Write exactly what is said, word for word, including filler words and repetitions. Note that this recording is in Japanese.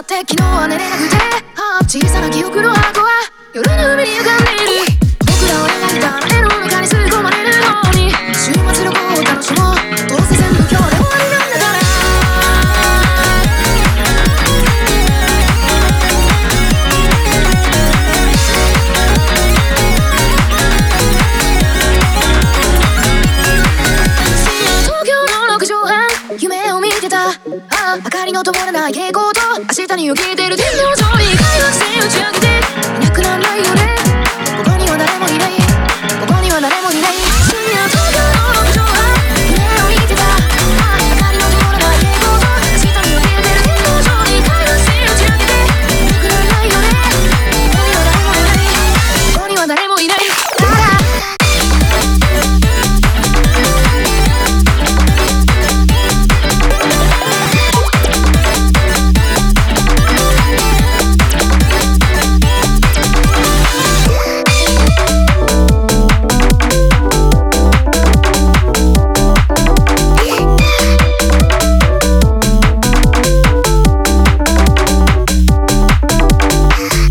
って昨日は寝れなくて、ああ小さな記憶の箱は夜の海に浮かんでいる。僕らを描いた絵の中に吸い込まれるように、週末旅行を楽しもう。どうせ全部今日で終わりなんだから。東京の六畳半夢を見てた。ああ明かりの灯らない蛍光と明日に起きてる天井上に開幕して打ち上げていなくならないよね。